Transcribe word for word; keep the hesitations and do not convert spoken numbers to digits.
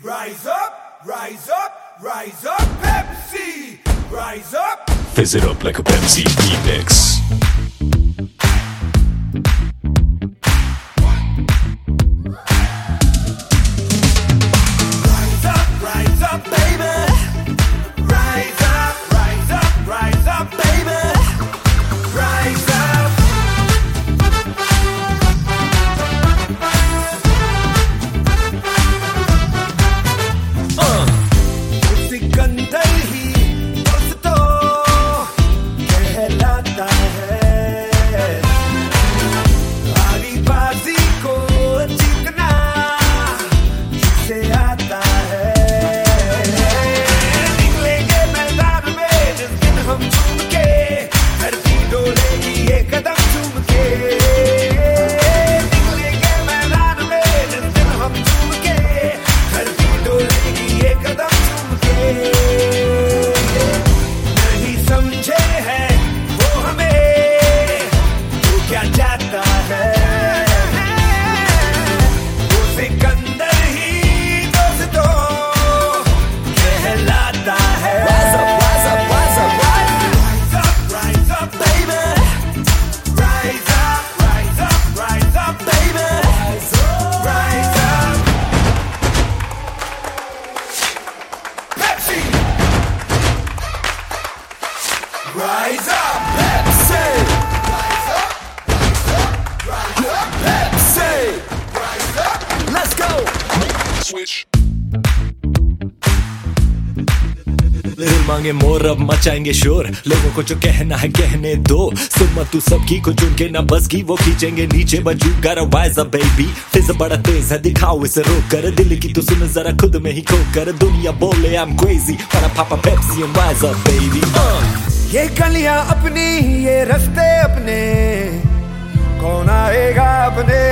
Rise up, rise up, rise up, Pepsi. Rise up. Fizz it up like a Pepsi remix. Rise up, rise up, baby. Rise up, rise up, rise up, baby. Rise up. Uh. Sikandar ही दोस्तों कहलाता है, आरी बाजी को जीतना जिसे आता है। निकलेंगे मैदान में जिस दिन हम झूम के, धरती डोलेगी ये कदम चूम के। निकलेंगे मैदान में जिस दिन हम झूम के, धरती डोलेगी ये कदम चूम के। नहीं समझे हैं वो हमें, वो क्या चाहता है। वो सिकंदर ही दोस्तों कहलाता है। Rise up, rise up, rise up, Rise up, rise up, baby. Rise up, rise up, rise up, baby. Rise up. Pepsi. Rise up, Pepsi. Rise up, rise up, Pepsi. rise up. Let's go. Switch. दिल मांगे मोर अब मचाएंगे शोर, लोगों को जो कहना है कहने दो। सुन मत तू सबकी को चुन के ना बस की वो खींचेंगे नीचे, but you gotta rise up baby। फिज बड़ा तेज है दिखाओ इसे रोक कर, दिल की तू सुन जरा खुद में ही खो कर। दुनिया बोले I'm crazy but I pop a Pepsi and rise up baby। uh. ये गलियां अपनी ये रास्ते अपने, कौन आएगा अपने